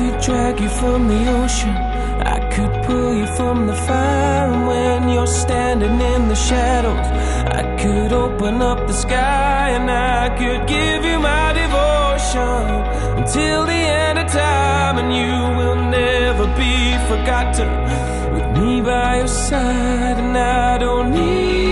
could drag you from the ocean, I could pull you from the fire. And when you're standing in the shadows, I could open up the sky. And I could give you my devotion until the end of time. And you will never be forgotten with me by your side. And I don't need